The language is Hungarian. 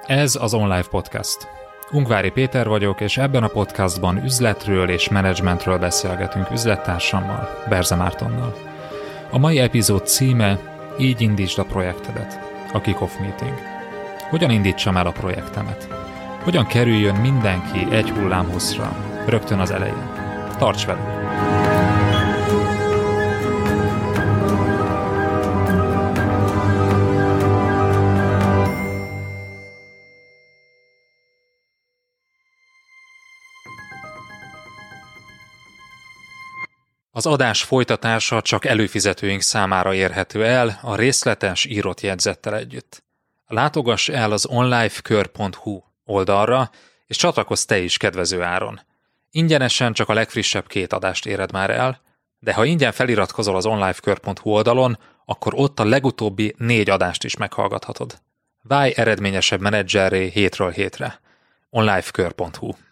Ez az OnLive Podcast. Ungvári Péter vagyok, és ebben a podcastban üzletről és menedzsmentről beszélgetünk üzlettársammal, Berze Mártonnal. A mai epizód címe Így indítsd a projektedet, a Kick-Off Meeting. Hogyan indítsam el a projektemet? Hogyan kerüljön mindenki egy hullámhosszra, rögtön az elején? Tarts velünk! Az adás folytatása csak előfizetőink számára érhető el a részletes írott jegyzettel együtt. Látogass el az onlifekör.hu oldalra, és csatlakozz te is kedvező áron. Ingyenesen csak a legfrissebb 2 adást éred már el, de ha ingyen feliratkozol az onlifekör.hu oldalon, akkor ott a legutóbbi 4 adást is meghallgathatod. Válj eredményesebb menedzserré hétről hétre. onlifekör.hu